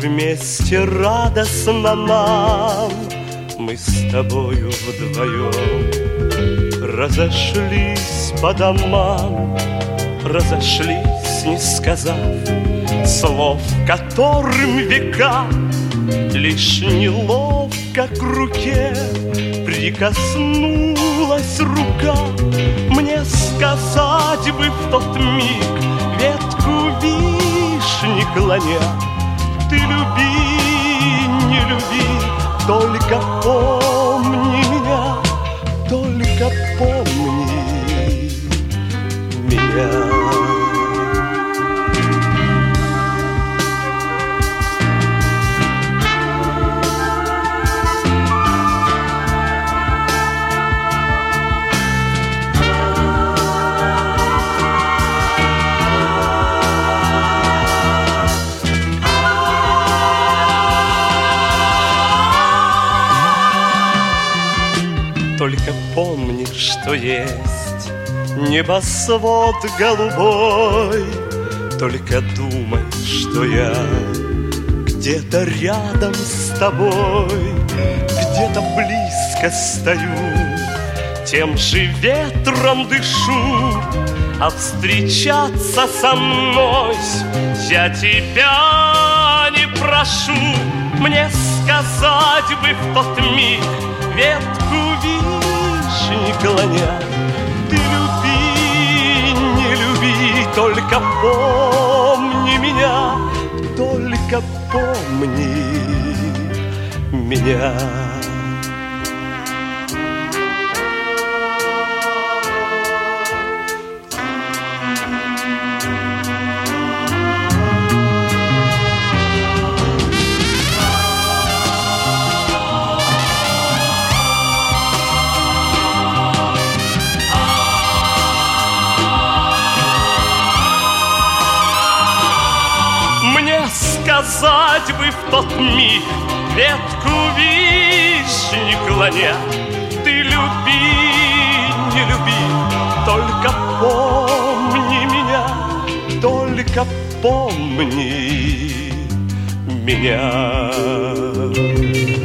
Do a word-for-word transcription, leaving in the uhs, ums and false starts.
вместе радостно нам. Мы с тобою вдвоем разошлись по домам, разошлись, не сказав слов, которым века. Лишь неловко к руке прикоснулась рука. Мне сказать бы в тот миг, ветку вишни клоня: ты люби, не люби, только помни меня, только помни меня. Только помни, что есть небосвод голубой. Только думай, что я где-то рядом с тобой, где-то близко стою, тем же ветром дышу. А встречаться со мной я тебя не прошу. Мне сказать бы в тот миг, ветку вишни клоня: ты люби, не люби, только помни меня, только помни меня. Сказать бы в тот миг, ветку вишни клоня: ты люби, не люби, только помни меня, только помни меня.